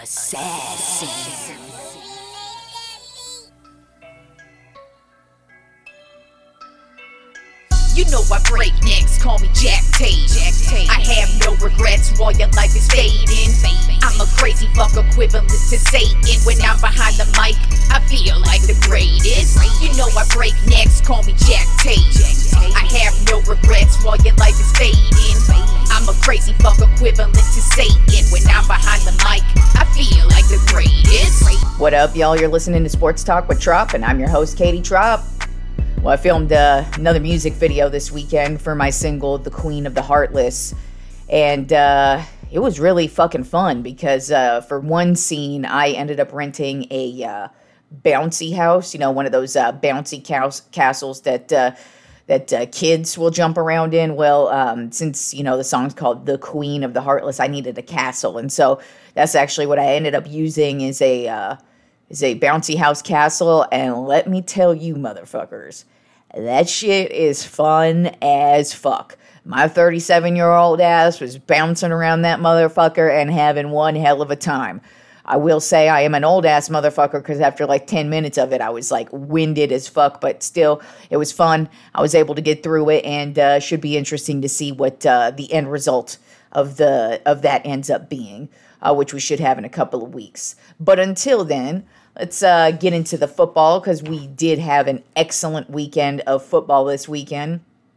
Assassin. You know I break necks, call me Jack Tate. I have no regrets while your life is fading. I'm a crazy fuck equivalent to Satan. When I'm behind the mic, I feel like the greatest. You know I break necks, call me Jack Tate. I have no regrets while your life is fading. I'm a crazy fuck equivalent to Satan. When I'm behind the mic, I feel like the greatest. What up, y'all? You're listening to Sports Talk with Trop, and I'm your host, Katie Trop. Well, I filmed another music video this weekend for my single, The Queen of the Heartless. And it was really fucking fun because for one scene, I ended up renting a bouncy house. You know, one of those bouncy castles that kids will jump around in. Well, since, you know, the song's called The Queen of the Heartless, I needed a castle. And so that's actually what I ended up using is a bouncy house castle. And let me tell you, motherfuckers, that shit is fun as fuck. My 37-year-old ass was bouncing around that motherfucker and having one hell of a time. I will say I am an old ass motherfucker because after like 10 minutes of it, I was like winded as fuck, but still, it was fun. I was able to get through it, and should be interesting to see what the end result of that ends up being, which we should have in a couple of weeks. But until then, let's get into the football because we did have an excellent weekend of football this weekend.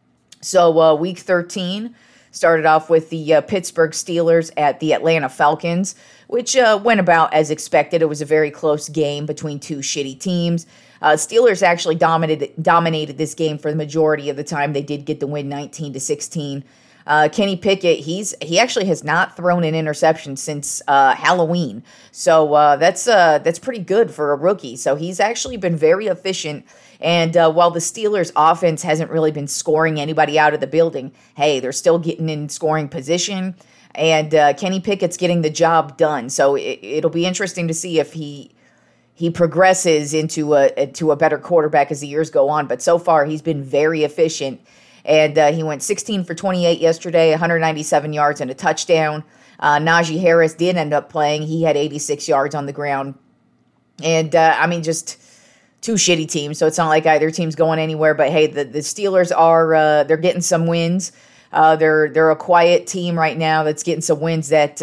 So week 13 started off with the Pittsburgh Steelers at the Atlanta Falcons, which went about as expected. It was a very close game between two shitty teams. Steelers actually dominated this game for the majority of the time. They did get the win 19-16. Kenny Pickett, he actually has not thrown an interception since Halloween. So that's pretty good for a rookie. So he's actually been very efficient. And while the Steelers offense hasn't really been scoring anybody out of the building, hey, they're still getting in scoring position. And Kenny Pickett's getting the job done. So it'll be interesting to see if he progresses into a better quarterback as the years go on. But so far, he's been very efficient. And he went 16 for 28 yesterday, 197 yards and a touchdown. Najee Harris did end up playing. He had 86 yards on the ground. And, just two shitty teams, so it's not like either team's going anywhere. But, hey, the Steelers are they're getting some wins. They're a quiet team right now that's getting some wins that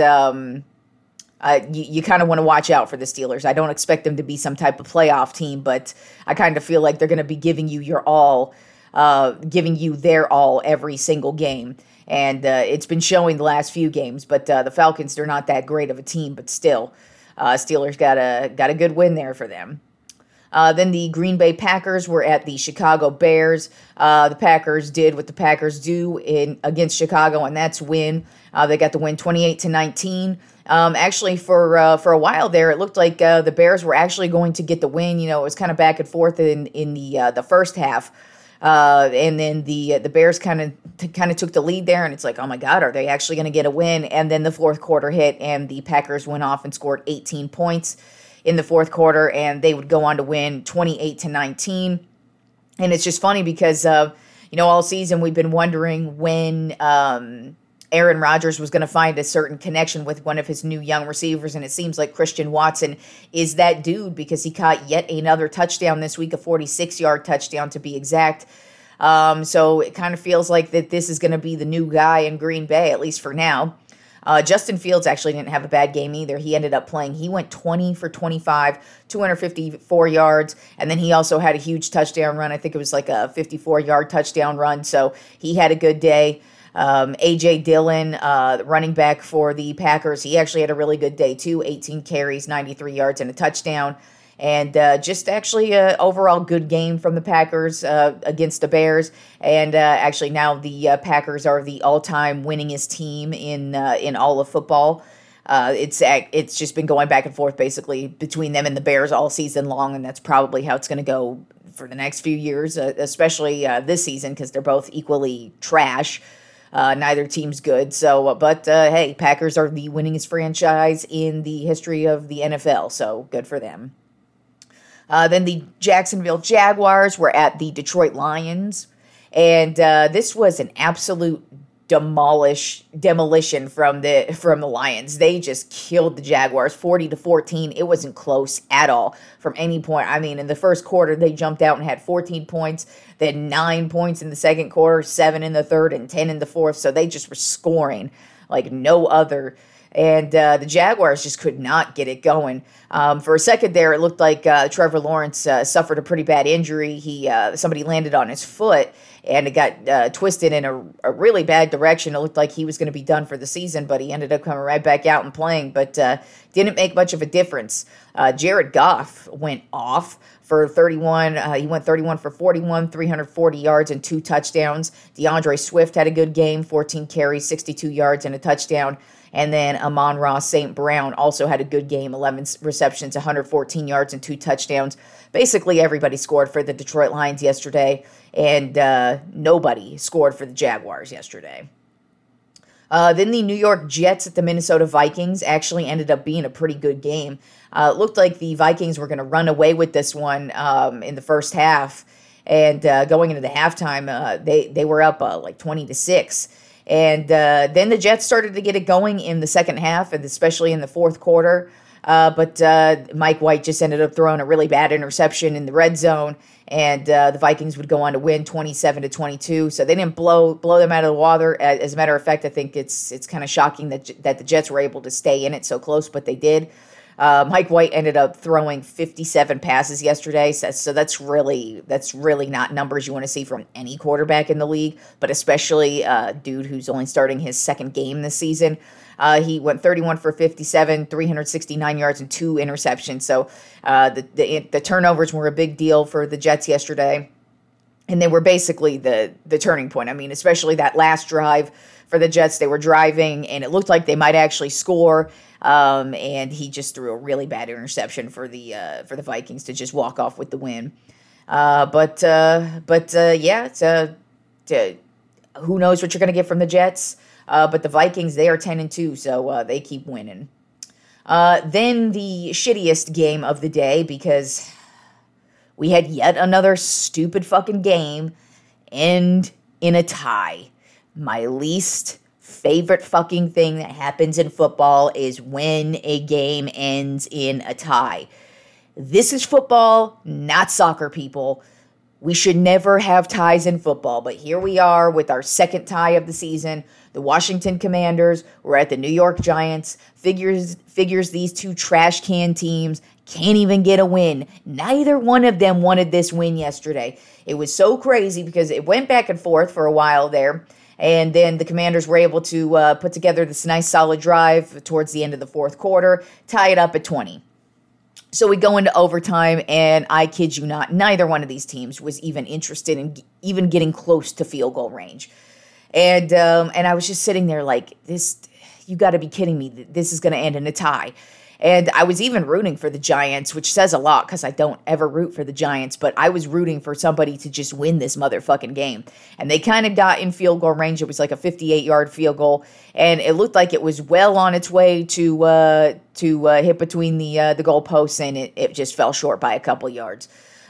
you kind of want to watch out for the Steelers. I don't expect them to be some type of playoff team, but I kind of feel like they're going to be giving you your all. Giving you their all every single game. And it's been showing the last few games. But the Falcons, they're not that great of a team. But still, Steelers got a good win there for them. Then the Green Bay Packers were at the Chicago Bears. The Packers did what the Packers do against Chicago, and that's win. They got the win 28-19. Actually, for a while there, it looked like the Bears were actually going to get the win. You know, it was kind of back and forth in the first half. And then the Bears kind of took the lead there, and it's like, oh my God, are they actually going to get a win? And then the fourth quarter hit, and the Packers went off and scored 18 points in the fourth quarter, and they would go on to win 28-19. And it's just funny because all season we've been wondering when Aaron Rodgers was going to find a certain connection with one of his new young receivers, and it seems like Christian Watson is that dude because he caught yet another touchdown this week, a 46-yard touchdown to be exact. So it kind of feels like that this is going to be the new guy in Green Bay, at least for now. Justin Fields actually didn't have a bad game either. He ended up playing. He went 20 for 25, 254 yards, and then he also had a huge touchdown run. I think it was like a 54-yard touchdown run, so he had a good day. A.J. Dillon, running back for the Packers, he actually had a really good day too, 18 carries, 93 yards, and a touchdown. And just actually an overall good game from the Packers against the Bears. And actually now the Packers are the all-time winningest team in all of football. It's just been going back and forth basically between them and the Bears all season long, and that's probably how it's going to go for the next few years, especially this season because they're both equally trash. Neither team's good. So, but hey, Packers are the winningest franchise in the history of the NFL, so good for them. Then the Jacksonville Jaguars were at the Detroit Lions, and this was an absolute demolition from the Lions. They just killed the Jaguars 40-14. It wasn't close at all from any point. I mean, in the first quarter, they jumped out and had 14 points. They had 9 points in the second quarter, 7 in the third, and 10 in the fourth. So they just were scoring like no other. And the Jaguars just could not get it going. For a second there, it looked like Trevor Lawrence suffered a pretty bad injury. Somebody landed on his foot, and it got twisted in a really bad direction. It looked like he was going to be done for the season, but he ended up coming right back out and playing, but didn't make much of a difference. Jared Goff went off for 31. He went 31 for 41, 340 yards and 2 touchdowns. DeAndre Swift had a good game, 14 carries, 62 yards and a touchdown. And then Amon-Ra St. Brown also had a good game, 11 receptions, 114 yards and 2 touchdowns. Basically, everybody scored for the Detroit Lions yesterday, and nobody scored for the Jaguars yesterday. Then the New York Jets at the Minnesota Vikings actually ended up being a pretty good game. It looked like the Vikings were going to run away with this one in the first half, and going into the halftime, they were up like 20-6. And then the Jets started to get it going in the second half, and especially in the fourth quarter. But Mike White just ended up throwing a really bad interception in the red zone, and the Vikings would go on to win 27-22. So they didn't blow them out of the water. As a matter of fact, I think it's kind of shocking that the Jets were able to stay in it so close, but they did. Mike White ended up throwing 57 passes yesterday, so that's really not numbers you want to see from any quarterback in the league, but especially a dude who's only starting his second game this season. He went 31 for 57, 369 yards and 2 interceptions. So the turnovers were a big deal for the Jets yesterday, and they were basically the turning point. I mean, especially that last drive for the Jets. They were driving, and it looked like they might actually score. And he just threw a really bad interception for the Vikings to just walk off with the win. But who knows what you're going to get from the Jets? But the Vikings, they are 10-2, so they keep winning. Then the shittiest game of the day, because we had yet another stupid fucking game end in a tie. My least favorite fucking thing that happens in football is when a game ends in a tie. This is football, not soccer, people. We should never have ties in football, but here we are with our second tie of the season. The Washington Commanders were at the New York Giants. Figures these two trash can teams can't even get a win. Neither one of them wanted this win yesterday. It was so crazy because it went back and forth for a while there. And then the Commanders were able to put together this nice solid drive towards the end of the fourth quarter, tie it up at 20. So we go into overtime, and I kid you not, neither one of these teams was even interested in even getting close to field goal range. And I was just sitting there like, this, you got to be kidding me. This is going to end in a tie. And I was even rooting for the Giants, which says a lot because I don't ever root for the Giants, but I was rooting for somebody to just win this motherfucking game. And they kind of got in field goal range. It was like a 58-yard field goal, and it looked like it was well on its way to hit between the goalposts, and it just fell short by a couple yards.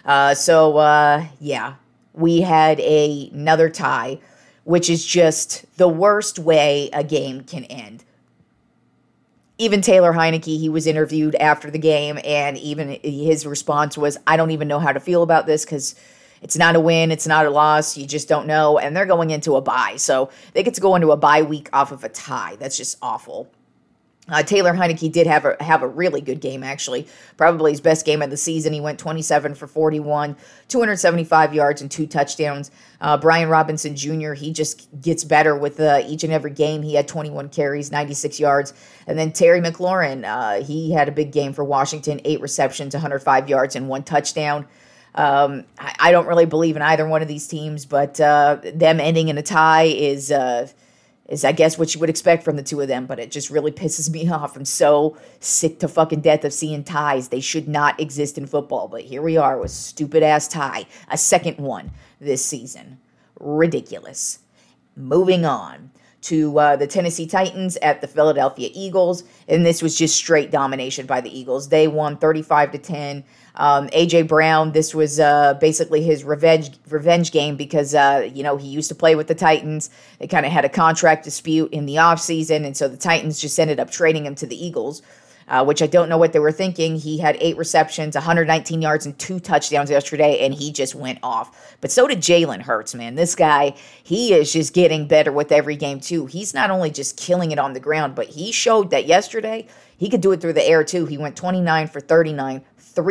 Yeah, we had another tie, which is just the worst way a game can end. Even Taylor Heinicke, he was interviewed after the game, and even his response was, I don't even know how to feel about this because it's not a win, it's not a loss, you just don't know, and they're going into a bye. So they get to go into a bye week off of a tie. That's just awful. Taylor Heinicke did have a really good game, actually. Probably his best game of the season. He went 27 for 41, 275 yards and 2 touchdowns. Brian Robinson Jr., he just gets better with each and every game. He had 21 carries, 96 yards. And then Terry McLaurin, he had a big game for Washington, 8 receptions, 105 yards, and 1 touchdown. I don't really believe in either one of these teams, but them ending in a tie is I guess what you would expect from the two of them, but it just really pisses me off. I'm so sick to fucking death of seeing ties. They should not exist in football, but here we are with stupid-ass tie, a second one this season. Ridiculous. Moving on to the Tennessee Titans at the Philadelphia Eagles, and this was just straight domination by the Eagles. They won 35-10. A.J. Brown, this was basically his revenge game because, he used to play with the Titans. They kind of had a contract dispute in the offseason, and so the Titans just ended up trading him to the Eagles, which I don't know what they were thinking. He had 8 receptions, 119 yards, and 2 touchdowns yesterday, and he just went off. But so did Jalen Hurts, man. This guy, he is just getting better with every game, too. He's not only just killing it on the ground, but he showed that yesterday he could do it through the air, too. He went 29 for 39,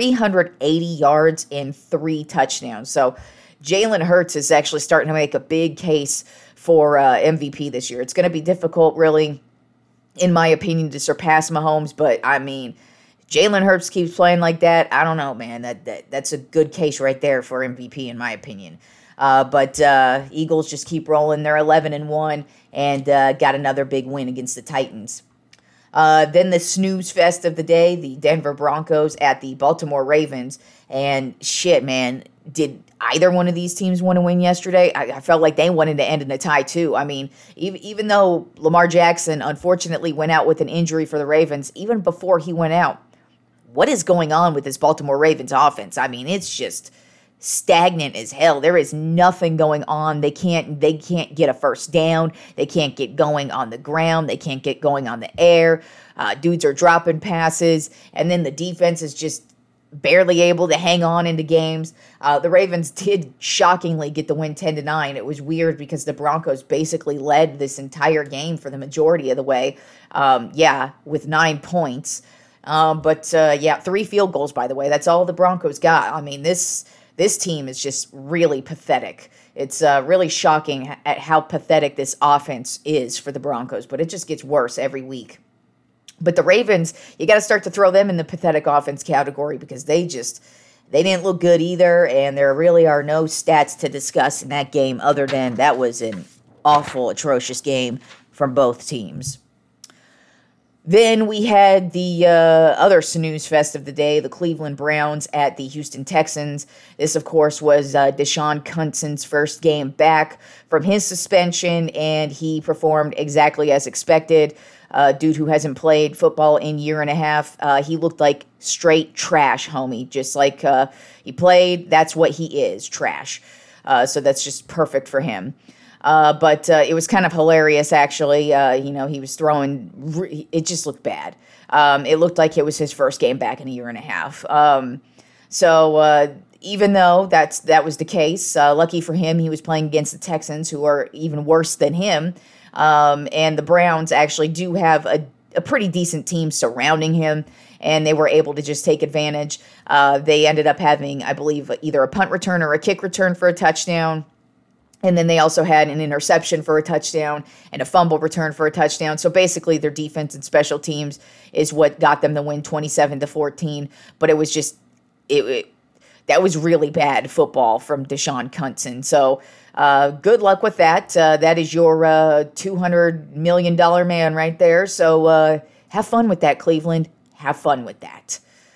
380 yards, and 3 touchdowns. So Jalen Hurts is actually starting to make a big case for MVP this year. It's going to be difficult, really, in my opinion, to surpass Mahomes, but I mean, Jalen Hurts keeps playing like that. I don't know, man. That's a good case right there for MVP, in my opinion. But Eagles just keep rolling. They're 11-1 and got another big win against the Titans. Then the snooze fest of the day, the Denver Broncos at the Baltimore Ravens. And shit, man, did either one of these teams want to win yesterday? I felt like they wanted to end in a tie, too. I mean, even though Lamar Jackson unfortunately went out with an injury for the Ravens, even before he went out, what is going on with this Baltimore Ravens offense? I mean, it's just stagnant as hell. There is nothing going on. They can't get a first down. They can't get going on the ground. They can't get going on the air. Dudes are dropping passes, and then the defense is just barely able to hang on into games. The Ravens did shockingly get the win 10-9. It was weird because the Broncos basically led this entire game for the majority of the way. With 9 points. But 3 field goals, by the way. That's all the Broncos got. I mean, this team is just really pathetic. It's really shocking at how pathetic this offense is for the Broncos, but it just gets worse every week. But the Ravens, you got to start to throw them in the pathetic offense category because they didn't look good either, and there really are no stats to discuss in that game other than that was an awful, atrocious game from both teams. Then we had the other snooze fest of the day, the Cleveland Browns at the Houston Texans. This, of course, was Deshaun Watson's first game back from his suspension, and he performed exactly as expected. Dude who hasn't played football in a year and a half. He looked like straight trash, homie. Just like he played, that's what he is, trash. So that's just perfect for him. But it was kind of hilarious, actually. He was throwing, it just looked bad. It looked like it was his first game back in a year and a half. Even though that was the case, lucky for him, he was playing against the Texans, who are even worse than him. And the Browns actually do have a pretty decent team surrounding him, and they were able to just take advantage. They ended up having, I believe, either a punt return or a kick return for a touchdown. And then they also had an interception for a touchdown and a fumble return for a touchdown. So basically their defense and special teams is what got them the win 27-14. But it was just, that was really bad football from Deshaun Watson. So good luck with that. That is your $200 million man right there. So have fun with that, Cleveland. Have fun with that.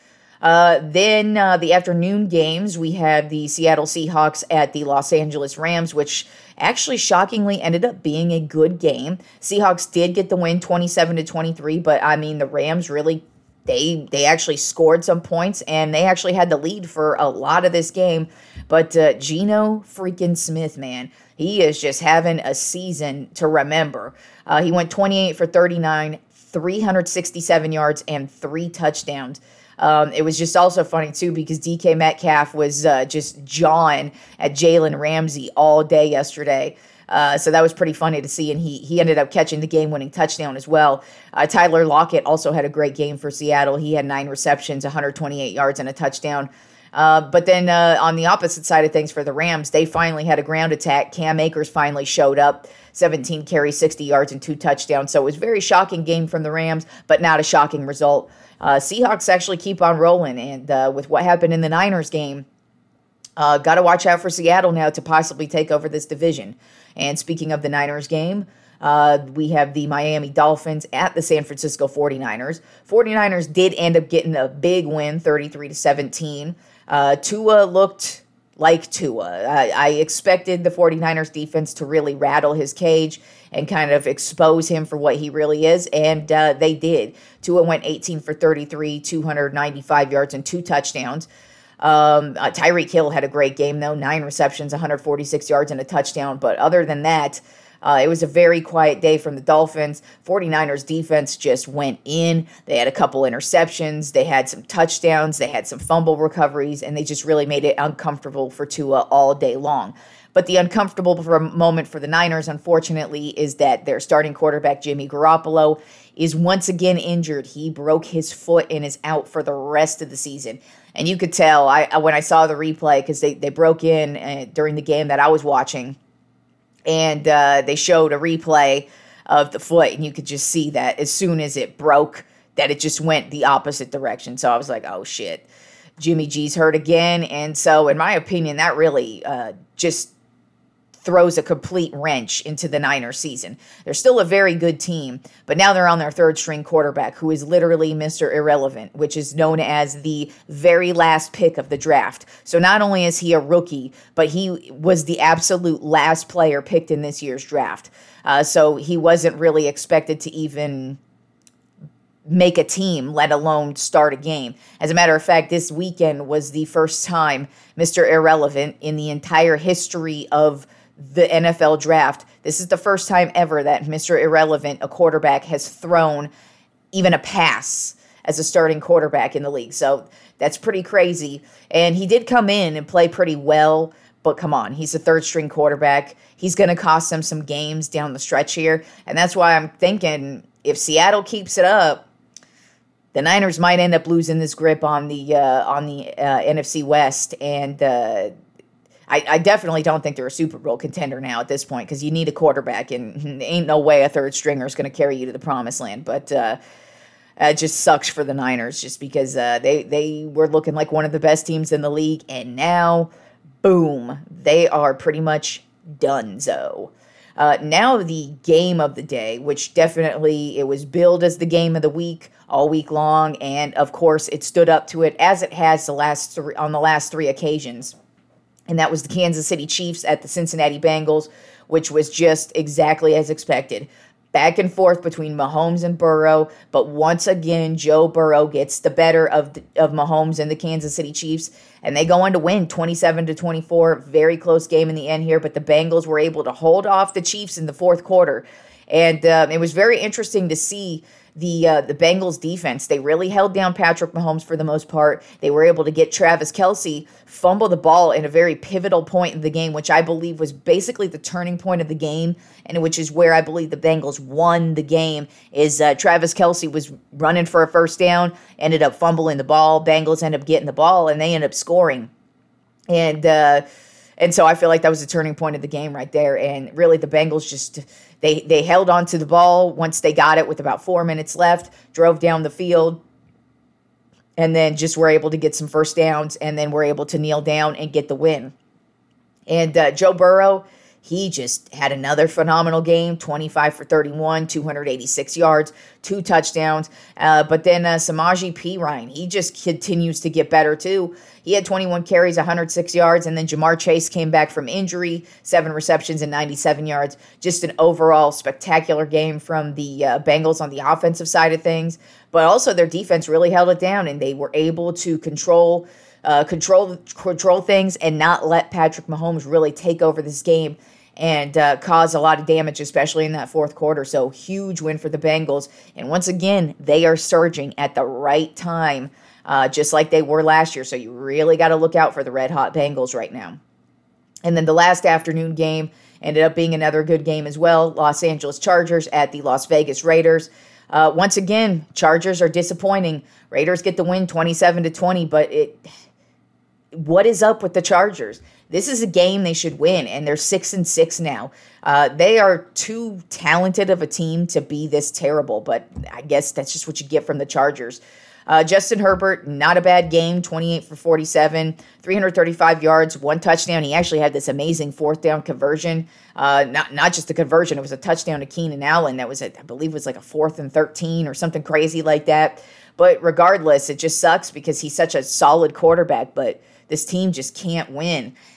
Then the afternoon games, we had the Seattle Seahawks at the Los Angeles Rams, which actually shockingly ended up being a good game. Seahawks did get the win 27-23, but I mean, the Rams really, they actually scored some points, and they actually had the lead for a lot of this game. But Geno freaking Smith, man, he is just having a season to remember. He went 28 for 39, 367 yards, and 3 touchdowns. It was just also funny, too, because DK Metcalf was just jawing at Jalen Ramsey all day yesterday. So that was pretty funny to see, and he ended up catching the game-winning touchdown as well. Tyler Lockett also had a great game for Seattle. He had 9 receptions, 128 yards, and a touchdown. But then on the opposite side of things for the Rams, they finally had a ground attack. Cam Akers finally showed up, 17 carries, 60 yards, and 2 touchdowns. So it was a very shocking game from the Rams, but not a shocking result. Seahawks actually keep on rolling, and with what happened in the Niners game, got to watch out for Seattle now to possibly take over this division. And speaking of the Niners game, we have the Miami Dolphins at the San Francisco 49ers. 49ers did end up getting a big win, 33-17. Tua looked like Tua. I expected the 49ers defense to really rattle his cage and kind of expose him for what he really is, and they did. Tua went 18 for 33, 295 yards, and 2 touchdowns. Tyreek Hill had a great game, though. 9 receptions, 146 yards, and a touchdown. But other than that, it was a very quiet day from the Dolphins. 49ers defense just went in. They had a couple interceptions. They had some touchdowns. They had some fumble recoveries, and they just really made it uncomfortable for Tua all day long. But the uncomfortable moment for the Niners, unfortunately, is that their starting quarterback, Jimmy Garoppolo, is once again injured. He broke his foot and is out for the rest of the season. And you could tell when I saw the replay, because they broke in during the game that I was watching, and they showed a replay of the foot, and you could just see that as soon as it broke, that it just went the opposite direction. So I was like, oh, shit, Jimmy G's hurt again. And so, in my opinion, that really just throws a complete wrench into the Niners season. They're still a very good team, but now they're on their third string quarterback, who is literally Mr. Irrelevant, which is known as the very last pick of the draft. So not only is he a rookie, but he was the absolute last player picked in this year's draft. So he wasn't really expected to even make a team, let alone start a game. As a matter of fact, this weekend was the first time Mr. Irrelevant in the entire history of the NFL draft. This is the first time ever that Mr. Irrelevant, a quarterback, has thrown even a pass as a starting quarterback in the league. So that's pretty crazy. And he did come in and play pretty well, but come on, he's a third string quarterback. He's going to cost them some games down the stretch here. And that's why I'm thinking if Seattle keeps it up, the Niners might end up losing this grip on the NFC West. And I definitely don't think they're a Super Bowl contender now at this point, because you need a quarterback, and ain't no way a third stringer is going to carry you to the promised land. But it just sucks for the Niners, just because they were looking like one of the best teams in the league, and now, boom, they are pretty much donezo. Now the game of the day, which definitely it was billed as the game of the week all week long, and of course it stood up to it as it has on the last 3 occasions. And that was the Kansas City Chiefs at the Cincinnati Bengals, which was just exactly as expected. Back and forth between Mahomes and Burrow, but once again, Joe Burrow gets the better of Mahomes and the Kansas City Chiefs, and they go on to win 27-24. Very close game in the end here, but the Bengals were able to hold off the Chiefs in the fourth quarter. And it was very interesting to see the Bengals defense. They really held down Patrick Mahomes for the most part. They were able to get Travis Kelce fumble the ball in a very pivotal point in the game, which I believe was basically the turning point of the game, and which is where I believe the Bengals won the game, is Travis Kelce was running for a first down, ended up fumbling the ball. Bengals ended up getting the ball, and they ended up scoring. And so I feel like that was the turning point of the game right there. And really the Bengals just, they held on to the ball once they got it with about 4 minutes left, drove down the field, and then just were able to get some first downs, and then were able to kneel down and get the win. And Joe Burrow, he just had another phenomenal game, 25 for 31, 286 yards, 2 touchdowns. But then Samaje Perine, he just continues to get better too. He had 21 carries, 106 yards, and then Jamar Chase came back from injury, 7 receptions and 97 yards. Just an overall spectacular game from the Bengals on the offensive side of things. But also their defense really held it down, and they were able to control things and not let Patrick Mahomes really take over this game and cause a lot of damage, especially in that fourth quarter. So huge win for the Bengals. And once again, they are surging at the right time, just like they were last year. So you really got to look out for the red-hot Bengals right now. And then the last afternoon game ended up being another good game as well. Los Angeles Chargers at the Las Vegas Raiders. Once again, Chargers are disappointing. Raiders get the win 27-20, but what is up with the Chargers? This is a game they should win, and they're 6-6 now. They are too talented of a team to be this terrible, but I guess that's just what you get from the Chargers. Justin Herbert, not a bad game, 28 for 47, 335 yards, 1 touchdown. He actually had this amazing fourth down conversion. Not just a conversion, it was a touchdown to Keenan Allen. That was, I believe, was like a 4th and 13 or something crazy like that. But regardless, it just sucks because he's such a solid quarterback, but this team just can't win.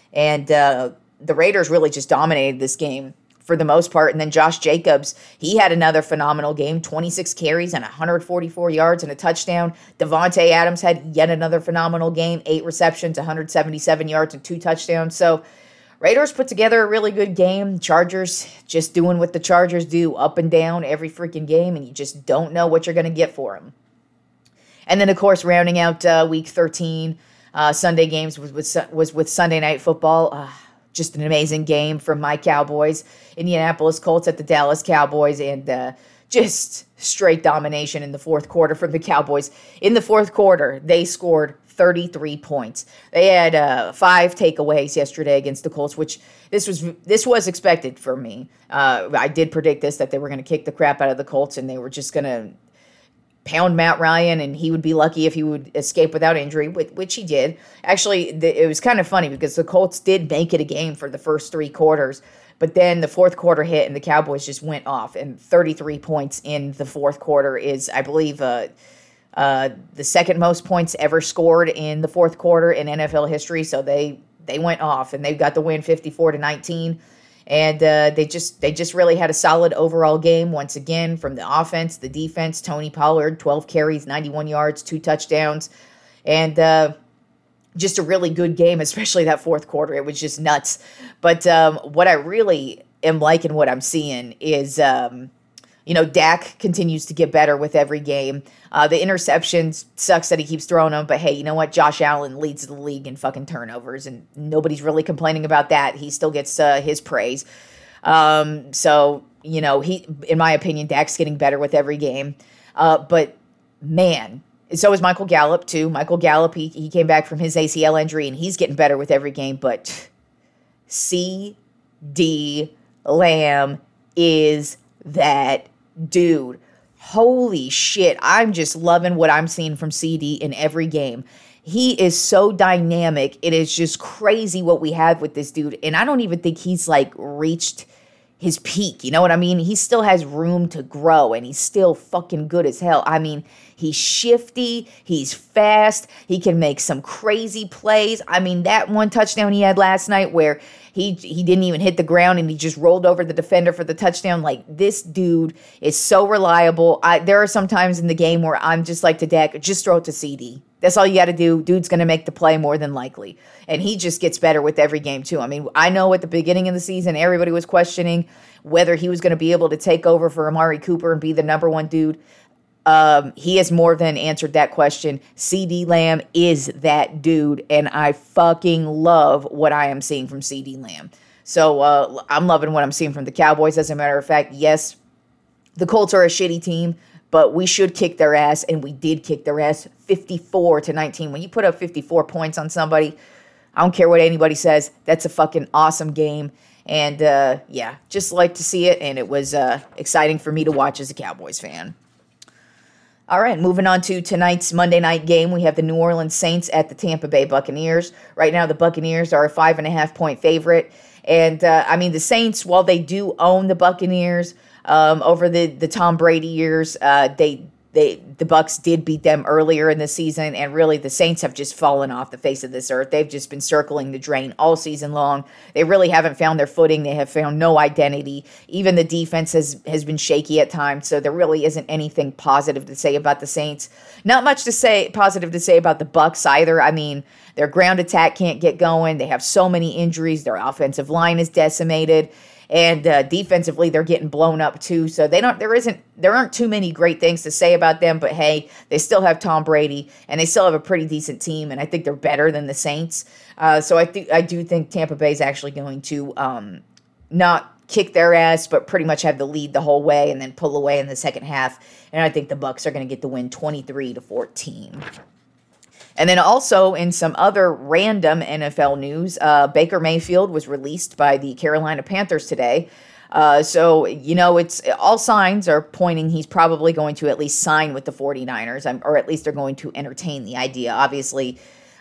And the Raiders really just dominated this game for the most part. And then Josh Jacobs, he had another phenomenal game, 26 carries and 144 yards and a touchdown. Devontae Adams had yet another phenomenal game, 8 receptions, 177 yards and 2 touchdowns. So Raiders put together a really good game. Chargers just doing what the Chargers do, up and down every freaking game, and you just don't know what you're going to get for them. And then, of course, rounding out Week 13, Sunday games was with Sunday Night Football. Just an amazing game from my Cowboys. Indianapolis Colts at the Dallas Cowboys, and just straight domination in the fourth quarter from the Cowboys. In the fourth quarter, they scored 33 points. They had 5 takeaways yesterday against the Colts, which this was expected for me. I did predict this, that they were going to kick the crap out of the Colts, and they were just going to pound Matt Ryan, and he would be lucky if he would escape without injury, which he did. Actually, it was kind of funny because the Colts did make it a game for the first 3 quarters, but then the fourth quarter hit and the Cowboys just went off, and 33 points in the fourth quarter is, I believe, the second most points ever scored in the fourth quarter in NFL history. So they went off, and they got the win 54-19. And they just really had a solid overall game once again from the offense, the defense. Tony Pollard, 12 carries, 91 yards, 2 touchdowns, and just a really good game, especially that fourth quarter. It was just nuts. But what I really am liking, what I'm seeing is, Dak continues to get better with every game. The interceptions sucks that he keeps throwing them, but hey, you know what? Josh Allen leads the league in fucking turnovers, and nobody's really complaining about that. He still gets his praise. So, in my opinion, Dak's getting better with every game. But man, so is Michael Gallup too. Michael Gallup, he came back from his ACL injury, and he's getting better with every game. But CeeDee Lamb is that dude. Holy shit, I'm just loving what I'm seeing from CD in every game. He is so dynamic. It is just crazy what we have with this dude. And I don't even think he's reached his peak. You know what I mean? He still has room to grow, and he's still fucking good as hell. I mean, he's shifty. He's fast. He can make some crazy plays. I mean, that one touchdown he had last night where he didn't even hit the ground and he just rolled over the defender for the touchdown. This dude is so reliable. There are some times in the game where I'm just like to Dak, just throw it to CD. That's all you got to do. Dude's going to make the play more than likely. And he just gets better with every game, too. I mean, I know at the beginning of the season, everybody was questioning whether he was going to be able to take over for Amari Cooper and be the number one dude. He has more than answered that question. CeeDee Lamb is that dude, and I fucking love what I am seeing from CeeDee Lamb. So I'm loving what I'm seeing from the Cowboys. As a matter of fact, yes, the Colts are a shitty team, but we should kick their ass, and we did kick their ass 54-19. When you put up 54 points on somebody, I don't care what anybody says, that's a fucking awesome game. And just like to see it, and it was exciting for me to watch as a Cowboys fan. All right, moving on to tonight's Monday night game. We have the New Orleans Saints at the Tampa Bay Buccaneers. Right now, the Buccaneers are a 5.5-point favorite. And, the Saints, while they do own the Buccaneers over the Tom Brady years, the Bucks did beat them earlier in the season, and really the Saints have just fallen off the face of this earth. They've just been circling the drain all season long. They really haven't found their footing. They have found no identity. Even the defense has been shaky at times, so there really isn't anything positive to say about the Saints. Not much positive to say about the Bucks either. I mean, their ground attack can't get going. They have so many injuries. Their offensive line is decimated. And defensively, they're getting blown up too. So there aren't too many great things to say about them. But hey, they still have Tom Brady, and they still have a pretty decent team. And I think they're better than the Saints. So I do think Tampa Bay is actually going to not kick their ass, but pretty much have the lead the whole way, and then pull away in the second half. And I think the Bucks are going to get the win 23-14. And then also in some other random NFL news, Baker Mayfield was released by the Carolina Panthers today. So, it's all signs are pointing he's probably going to at least sign with the 49ers, or at least they're going to entertain the idea. Obviously,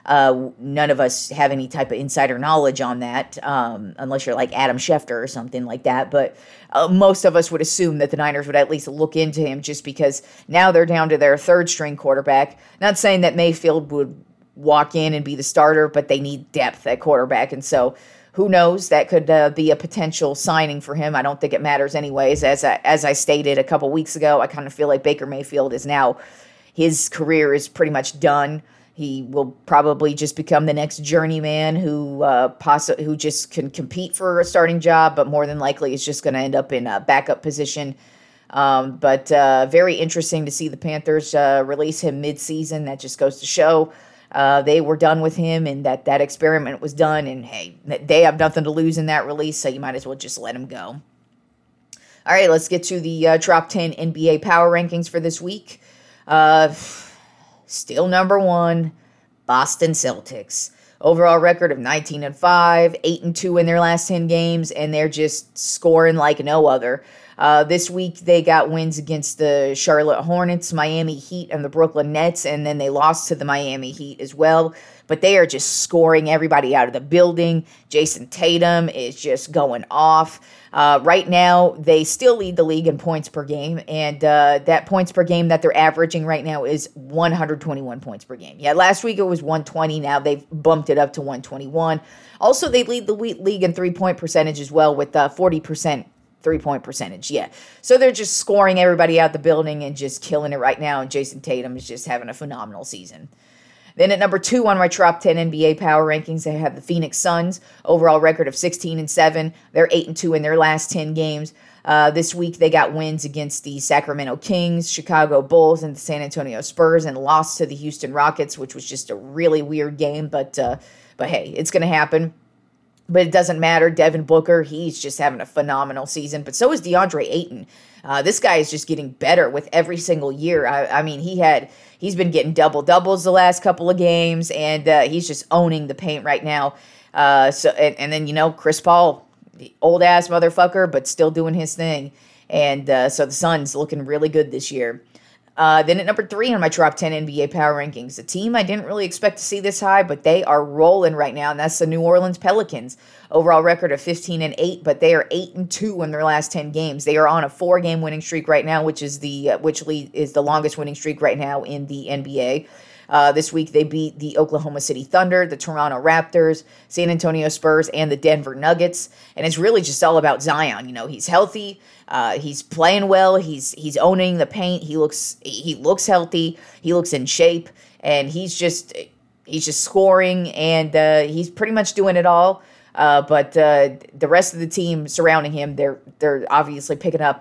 none of us have any type of insider knowledge on that, unless you're like Adam Schefter or something like that. But most of us would assume that the Niners would at least look into him, just because now they're down to their third string quarterback. Not saying that Mayfield walk in and be the starter, but they need depth at quarterback. And so who knows? That could be a potential signing for him. I don't think it matters anyways. As I stated a couple weeks ago, I kind of feel like Baker Mayfield is now, his career is pretty much done. He will probably just become the next journeyman who just can compete for a starting job, but more than likely is just going to end up in a backup position. But very interesting to see the Panthers release him mid-season. That just goes to show they were done with him and that experiment was done. And, hey, they have nothing to lose in that release, so you might as well just let him go. All right, let's get to the top 10 NBA power rankings for this week. Still number one, Boston Celtics. Overall record of 19-5, 8-2 in their last 10 games, and they're just scoring like no other. This week, they got wins against the Charlotte Hornets, Miami Heat, and the Brooklyn Nets, and then they lost to the Miami Heat as well. But they are just scoring everybody out of the building. Jason Tatum is just going off. Right now, they still lead the league in points per game, and that points per game that they're averaging right now is 121 points per game. Yeah, last week it was 120. Now they've bumped it up to 121. Also, they lead the league in three-point percentage as well with 40% three-point percentage. Yeah, so they're just scoring everybody out the building and just killing it right now, and Jason Tatum is just having a phenomenal season. Then at number 2 on my top 10 NBA power rankings, I have the Phoenix Suns. Overall record of 16-7. They're 8-2 in their last 10 games. This week they got wins against the Sacramento Kings, Chicago Bulls, and the San Antonio Spurs, and lost to the Houston Rockets, which was just a really weird game. But hey, it's going to happen. But it doesn't matter. Devin Booker, he's just having a phenomenal season. But so is DeAndre Ayton. This guy is just getting better with every single year. I mean, he's been getting double-doubles the last couple of games, and he's just owning the paint right now. And then, Chris Paul, the old-ass motherfucker, but still doing his thing. And so the Suns looking really good this year. Then at number 3 on my top 10 NBA power rankings, a team I didn't really expect to see this high, but they are rolling right now, and that's the New Orleans Pelicans. Overall record of 15-8, but they are 8-2 in their last 10 games. They are on a 4-game winning streak right now, which is the longest winning streak right now in the NBA. This week they beat the Oklahoma City Thunder, the Toronto Raptors, San Antonio Spurs, and the Denver Nuggets. And it's really just all about Zion. He's healthy. He's playing well. He's owning the paint. He looks healthy. He looks in shape, and he's just scoring, and he's pretty much doing it all. But the rest of the team surrounding him, they're obviously picking up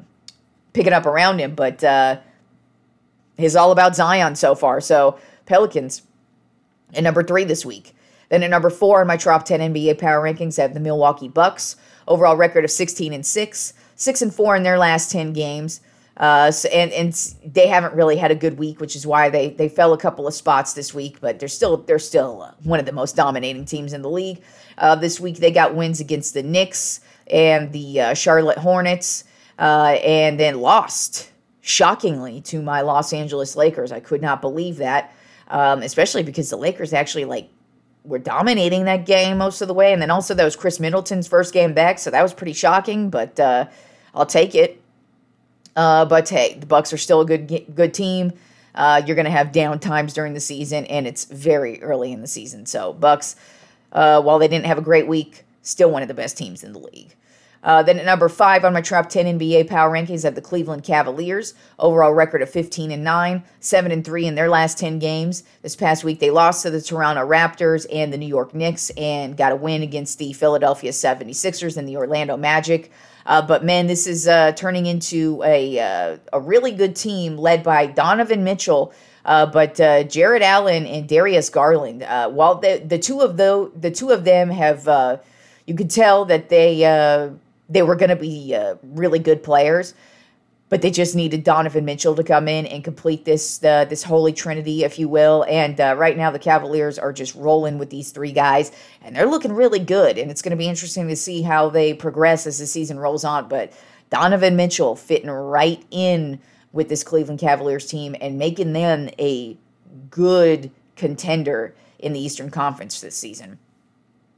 around him, but it's all about Zion so far. So Pelicans at number 3 this week. Then at number 4 in my top 10 NBA power rankings, I have the Milwaukee Bucks. Overall record of 16-6, 6-4 in their last 10 games. And they haven't really had a good week, which is why they fell a couple of spots this week. But they're still one of the most dominating teams in the league. This week they got wins against the Knicks and the Charlotte Hornets, and then lost shockingly to my Los Angeles Lakers. I could not believe that, especially because the Lakers actually were dominating that game most of the way. And then also that was Chris Middleton's first game back, so that was pretty shocking, but I'll take it. But hey, the Bucks are still a good team. You're going to have down times during the season, and it's very early in the season. So Bucks, while they didn't have a great week, still one of the best teams in the league. Then at number 5 on my top 10 NBA power rankings, I have the Cleveland Cavaliers. Overall record of 15-9, 7-3 in their last 10 games. This past week, they lost to the Toronto Raptors and the New York Knicks and got a win against the Philadelphia 76ers and the Orlando Magic. But man, this is turning into a really good team led by Donovan Mitchell, but Jared Allen and Darius Garland. While the two of them have, you could tell that they were going to be really good players, but they just needed Donovan Mitchell to come in and complete this holy trinity, if you will. And right now the Cavaliers are just rolling with these 3 guys, and they're looking really good. And it's going to be interesting to see how they progress as the season rolls on. But Donovan Mitchell fitting right in with this Cleveland Cavaliers team and making them a good contender in the Eastern Conference this season.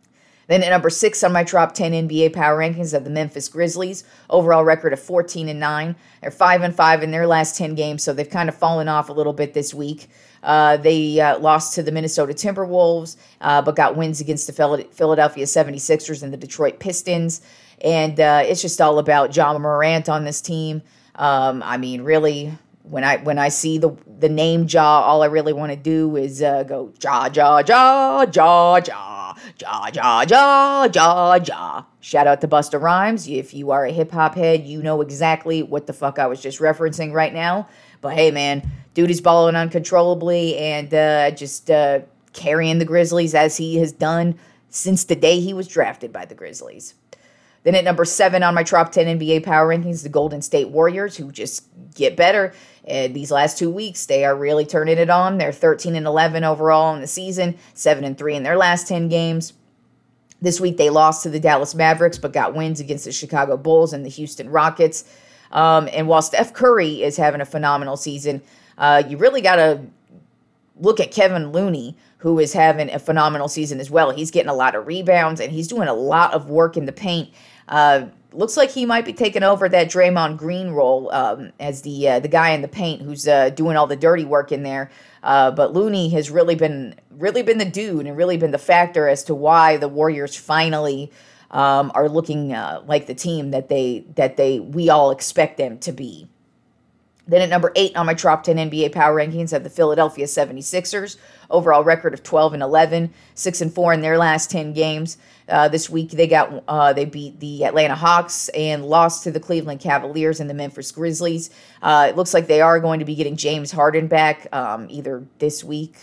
Then at number 6 on my top 10 NBA power rankings of the Memphis Grizzlies, overall record of 14-9. They're 5-5 in their last 10 games, so they've kind of fallen off a little bit this week. They lost to the Minnesota Timberwolves, but got wins against the Philadelphia 76ers and the Detroit Pistons. And it's just all about Ja Morant on this team. I mean, really, when I see the name Ja, all I really want to do is go Ja, Ja, Ja, Ja, Ja, Ja, Ja, Ja, Ja, Ja. Shout out to Busta Rhymes. If you are a hip-hop head, you know exactly what the fuck I was just referencing right now. But hey, man, dude is balling uncontrollably and just carrying the Grizzlies as he has done since the day he was drafted by the Grizzlies. Then at number 7 on my top 10 NBA power rankings, the Golden State Warriors, who just get better. And these last 2 weeks, they are really turning it on. They're 13-11 overall in the season, 7-3 in their last 10 games. This week, they lost to the Dallas Mavericks, but got wins against the Chicago Bulls and the Houston Rockets. And while Steph Curry is having a phenomenal season, you really got to look at Kevin Looney, who is having a phenomenal season as well. He's getting a lot of rebounds, and he's doing a lot of work in the paint. Looks like he might be taking over that Draymond Green role as the guy in the paint who's doing all the dirty work in there. But Looney has really been the dude and really been the factor as to why the Warriors finally are looking like the team that we all expect them to be. Then at number 8 on my top 10 NBA power rankings have the Philadelphia 76ers. Overall record of 12-11, 6-4 in their last 10 games. This week they beat the Atlanta Hawks and lost to the Cleveland Cavaliers and the Memphis Grizzlies. It looks like they are going to be getting James Harden back either this week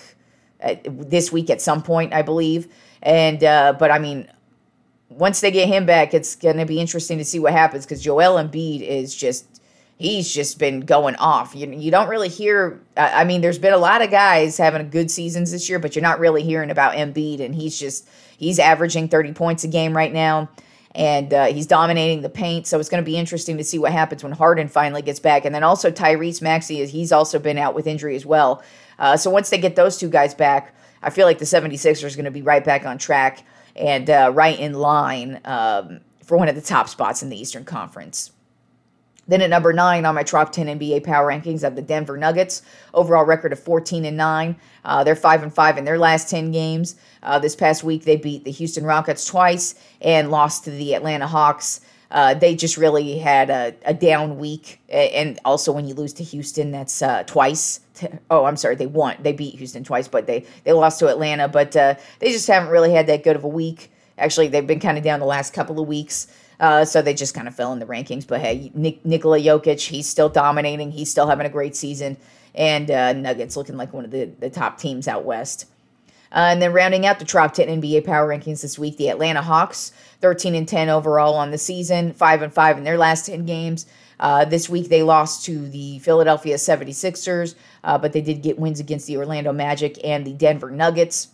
at some point, I believe. And but I mean, once they get him back, it's going to be interesting to see what happens because Joel Embiid is he's just been going off. You don't really hear, I mean, there's been a lot of guys having good seasons this year, but you're not really hearing about Embiid, and he's averaging 30 points a game right now, and he's dominating the paint, so it's going to be interesting to see what happens when Harden finally gets back. And then also Tyrese Maxey, he's also been out with injury as well. So once they get those two guys back, I feel like the 76ers are going to be right back on track and right in line for one of the top spots in the Eastern Conference. Then at number 9 on my top 10 NBA power rankings of the Denver Nuggets, overall record of 14-9. They're 5-5 in their last 10 games. This past week, they beat the Houston Rockets twice and lost to the Atlanta Hawks. They just really had a down week. And also when you lose to Houston, that's twice. They won. They beat Houston twice, but they lost to Atlanta. But they just haven't really had that good of a week. Actually, they've been kind of down the last couple of weeks. So they just kind of fell in the rankings. But hey, Nikola Jokic, he's still dominating. He's still having a great season. And Nuggets looking like one of the top teams out west. And then rounding out the top 10 NBA power rankings this week, the Atlanta Hawks, 13-10 overall on the season, 5-5 in their last 10 games. This week they lost to the Philadelphia 76ers, but they did get wins against the Orlando Magic and the Denver Nuggets.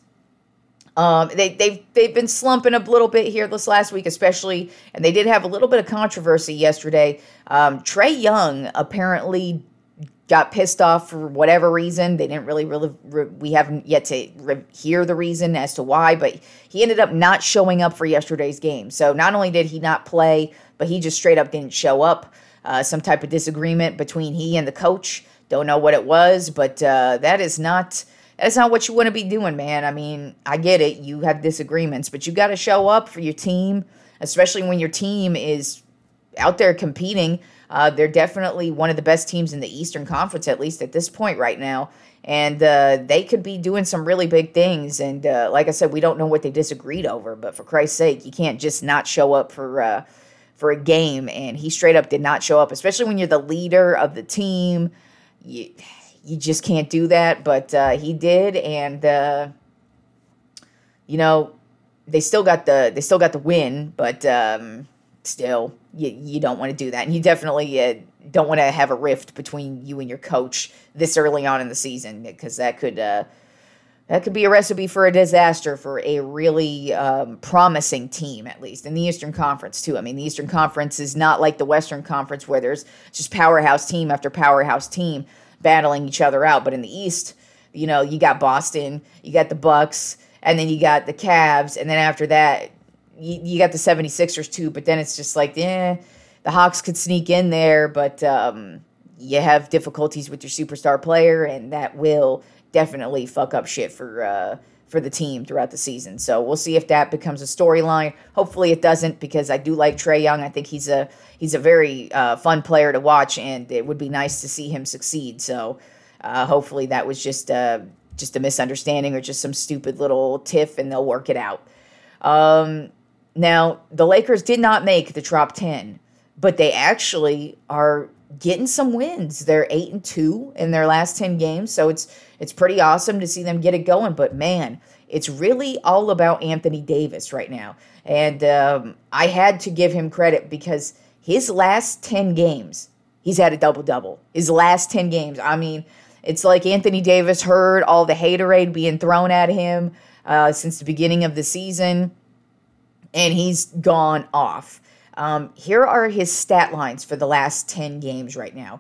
They've been slumping a little bit here this last week, especially, and they did have a little bit of controversy yesterday. Trae Young apparently got pissed off for whatever reason. They didn't really we haven't yet to hear the reason as to why, but he ended up not showing up for yesterday's game. So not only did he not play, but he just straight up didn't show up. Some type of disagreement between he and the coach. Don't know what it was, but that is not what you want to be doing, man. I mean, I get it. You have disagreements, but you got to show up for your team, especially when your team is out there competing. They're definitely one of the best teams in the Eastern Conference, at least at this point right now. And they could be doing some really big things. And like I said, we don't know what they disagreed over. But for Christ's sake, you can't just not show up for a game. And he straight up did not show up, especially when you're the leader of the team. You just can't do that. But he did. And, they still got the win. But still, you don't want to do that. And you definitely don't want to have a rift between you and your coach this early on in the season, because that could be a recipe for a disaster for a really promising team, at least in the Eastern Conference too. I mean, the Eastern Conference is not like the Western Conference where there's just powerhouse team after powerhouse team battling each other out. But in the East, you got Boston, you got the Bucks, and then you got the Cavs, and then after that, you got the 76ers too, but then it's just like, the Hawks could sneak in there, but you have difficulties with your superstar player, and that will definitely fuck up shit for the team throughout the season. So we'll see if that becomes a storyline. Hopefully it doesn't, because I do like Trae Young. I think he's a very fun player to watch, and it would be nice to see him succeed. So hopefully that was just a misunderstanding or just some stupid little tiff, and they'll work it out. Now, the Lakers did not make the top 10, but they actually are getting some wins. They're 8-2 in their last 10 games, so it's pretty awesome to see them get it going. But man, it's really all about Anthony Davis right now. And I had to give him credit, because his last 10 games, he's had a double-double. His last 10 games. I mean, it's like Anthony Davis heard all the haterade being thrown at him since the beginning of the season, and he's gone off. Here are his stat lines for the last 10 games right now.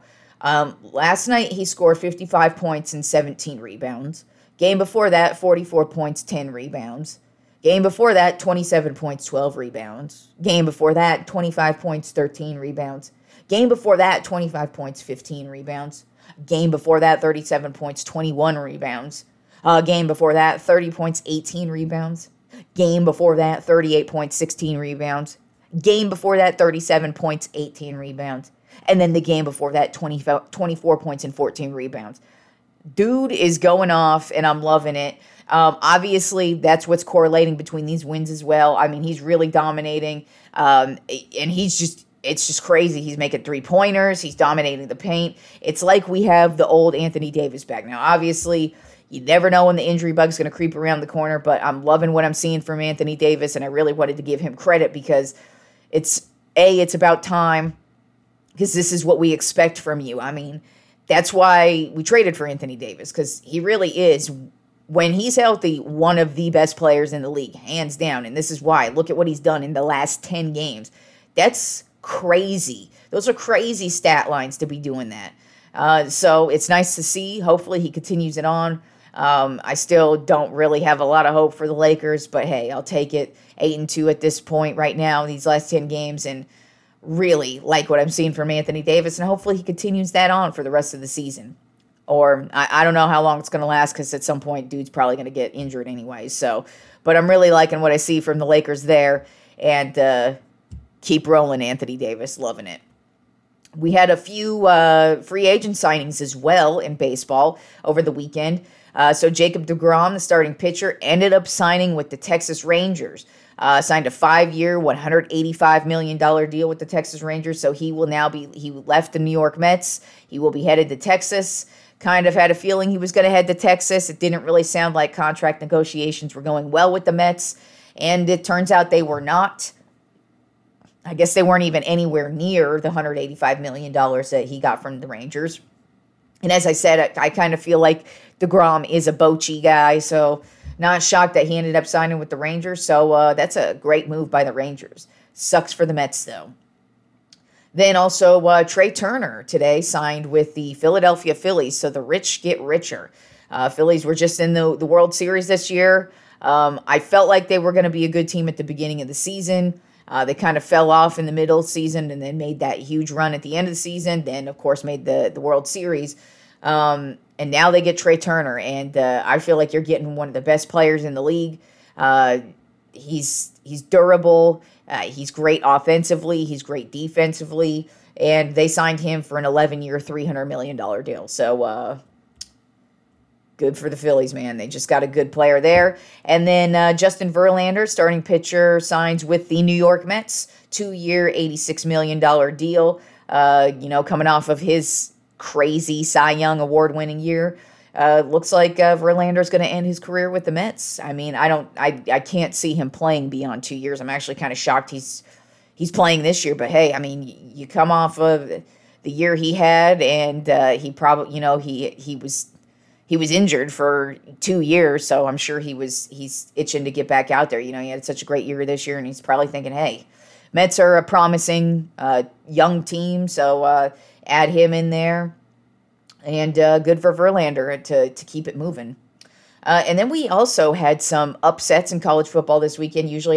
Last night, he scored 55 points and 17 rebounds. Game before that, 44 points, 10 rebounds. Game before that, 27 points, 12 rebounds. Game before that, 25 points, 13 rebounds. Game before that, 25 points, 15 rebounds. Game before that, 37 points, 21 rebounds. Game before that, 30 points, 18 rebounds. Game before that, 38 points, 16 rebounds. Game before that, 37 points, 18 rebounds. And then the game before that, 24 points and 14 rebounds. Dude is going off, and I'm loving it. Obviously, that's what's correlating between these wins as well. I mean, he's really dominating, and it's just crazy. He's making three-pointers. He's dominating the paint. It's like we have the old Anthony Davis back. Now, obviously, you never know when the injury bug's going to creep around the corner, but I'm loving what I'm seeing from Anthony Davis, and I really wanted to give him credit, because it's about time, because this is what we expect from you. I mean, that's why we traded for Anthony Davis, because he really is, when he's healthy, one of the best players in the league, hands down. And this is why. Look at what he's done in the last 10 games. That's crazy. Those are crazy stat lines to be doing that. So it's nice to see. Hopefully he continues it on. I still don't really have a lot of hope for the Lakers, but hey, I'll take it. 8-2 at this point right now, these last 10 games, and really like what I'm seeing from Anthony Davis, and hopefully he continues that on for the rest of the season. Or I don't know how long it's going to last, because at some point, dude's probably going to get injured anyway. So, but I'm really liking what I see from the Lakers there, and keep rolling, Anthony Davis, loving it. We had a few free agent signings as well in baseball over the weekend. So Jacob deGrom, the starting pitcher, ended up signing with the Texas Rangers. Signed a 5-year, $185 million deal with the Texas Rangers. So he left the New York Mets. He will be headed to Texas. Kind of had a feeling he was going to head to Texas. It didn't really sound like contract negotiations were going well with the Mets. And it turns out they were not. I guess they weren't even anywhere near the $185 million that he got from the Rangers. And as I said, I kind of feel like deGrom is a Bochy guy, so not shocked that he ended up signing with the Rangers. So that's a great move by the Rangers. Sucks for the Mets, though. Then also Trey Turner today signed with the Philadelphia Phillies, so the rich get richer. Phillies were just in the World Series this year. I felt like they were going to be a good team at the beginning of the season. They kind of fell off in the middle of the season and then made that huge run at the end of the season. Then, of course, made the World Series. And now they get Trey Turner. And I feel like you're getting one of the best players in the league. He's durable. He's great offensively. He's great defensively. And they signed him for an 11-year, $300 million deal. So, good for the Phillies, man. They just got a good player there. And then Justin Verlander, starting pitcher, signs with the New York Mets. 2-year, $86 million deal. Coming off of his crazy Cy Young award-winning year. Looks like Verlander's going to end his career with the Mets. I mean, I can't see him playing beyond 2 years. I'm actually kind of shocked he's playing this year. But hey, I mean, you come off of the year he had, and he probably, he was injured for 2 years, so I'm sure he's itching to get back out there. He had such a great year this year, and he's probably thinking, hey, Mets are a promising young team, so add him in there. And good for Verlander to keep it moving. And then we also had some upsets in college football this weekend. Usually I don't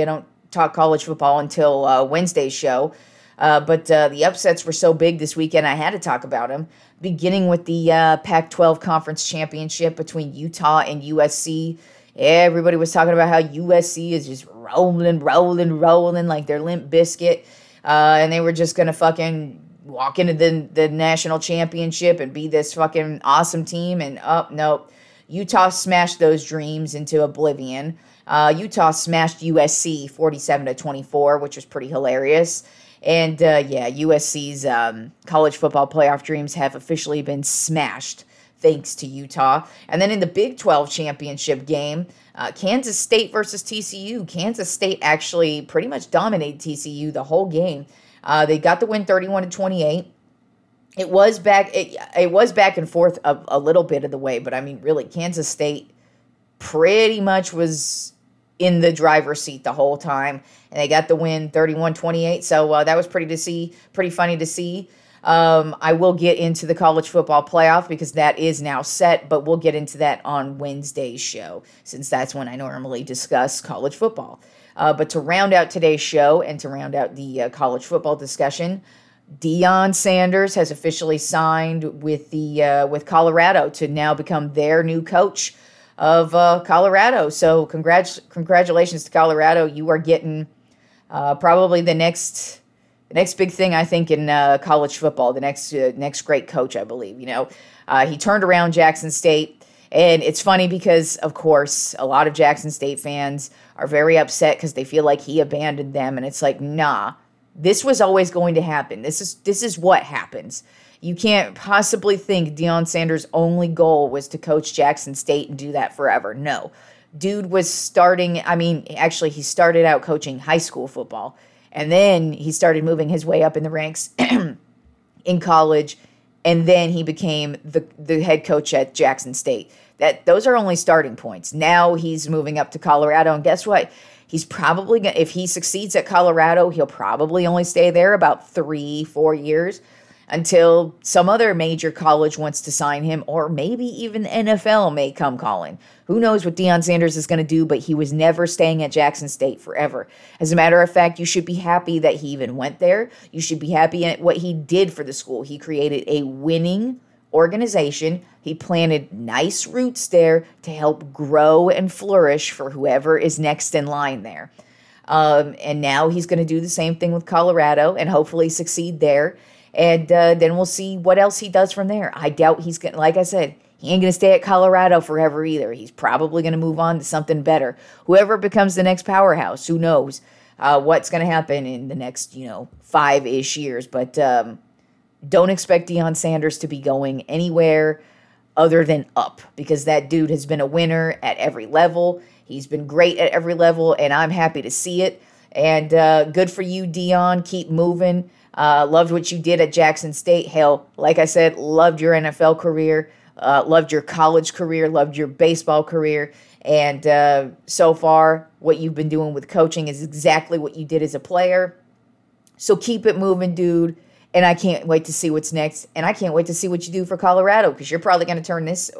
talk college football until Wednesday's show. But the upsets were so big this weekend, I had to talk about them. Beginning with the Pac-12 Conference Championship between Utah and USC. Everybody was talking about how USC is just rolling like their Limp Biscuit. And they were just going to fucking walk into the national championship and be this fucking awesome team. And nope. Utah smashed those dreams into oblivion. Utah smashed USC 47-24, which was pretty hilarious. And USC's college football playoff dreams have officially been smashed thanks to Utah. And then in the Big 12 championship game, Kansas State versus TCU. Kansas State actually pretty much dominated TCU the whole game. They got the win 31-28. It was back and forth a little bit of the way, but I mean, really, Kansas State pretty much was in the driver's seat the whole time, and they got the win 31-28. So that was pretty funny to see. I will get into the college football playoff because that is now set, but we'll get into that on Wednesday's show since that's when I normally discuss college football. But to round out today's show and to round out the college football discussion, Deion Sanders has officially signed with Colorado to now become their new coach of Colorado. So congratulations to Colorado. You are getting probably the next big thing, I think, in college football. The next great coach, I believe. He turned around Jackson State, and it's funny because, of course, a lot of Jackson State fans are very upset because they feel like he abandoned them, and it's like, nah, this was always going to happen. This is what happens. You can't possibly think Deion Sanders' only goal was to coach Jackson State and do that forever. No. Dude was he started out coaching high school football, and then he started moving his way up in the ranks in college, and then he became the head coach at Jackson State. Those are only starting points. Now he's moving up to Colorado, and guess what? He's probably going to, if he succeeds at Colorado, he'll probably only stay there about 3-4 years until some other major college wants to sign him, or maybe even the NFL may come calling. Who knows what Deion Sanders is going to do, but he was never staying at Jackson State forever. As a matter of fact, you should be happy that he even went there. You should be happy at what he did for the school. He created a winning organization. He planted nice roots there to help grow and flourish for whoever is next in line there. And now he's going to do the same thing with Colorado and hopefully succeed there. And then we'll see what else he does from there. I doubt he's going to, like I said, he ain't going to stay at Colorado forever either. He's probably going to move on to something better. Whoever becomes the next powerhouse, who knows what's going to happen in the next, 5-ish years. But don't expect Deion Sanders to be going anywhere other than up, because that dude has been a winner at every level. He's been great at every level, and I'm happy to see it. And good for you, Deion. Keep moving. Loved what you did at Jackson State. Hell, like I said, loved your NFL career, loved your college career, loved your baseball career. And so far, what you've been doing with coaching is exactly what you did as a player. So keep it moving, dude. And I can't wait to see what's next. And I can't wait to see what you do for Colorado, because you're probably going to turn this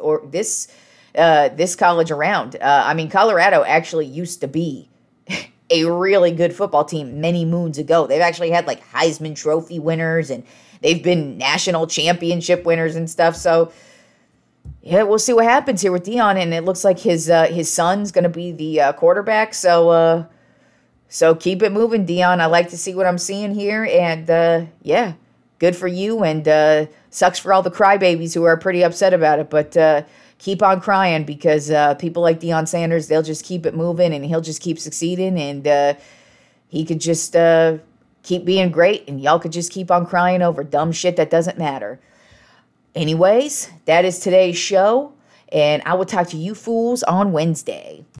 college around. Colorado actually used to be a really good football team many moons ago. They've actually had like Heisman Trophy winners, and they've been national championship winners and stuff. So yeah, we'll see what happens here with Deion. And it looks like his son's going to be the quarterback. So keep it moving, Deion. I like to see what I'm seeing here. And yeah, good for you. And sucks for all the crybabies who are pretty upset about it. But keep on crying, because people like Deion Sanders, they'll just keep it moving, and he'll just keep succeeding, and he could just keep being great, and y'all could just keep on crying over dumb shit that doesn't matter. Anyways, that is today's show, and I will talk to you fools on Wednesday.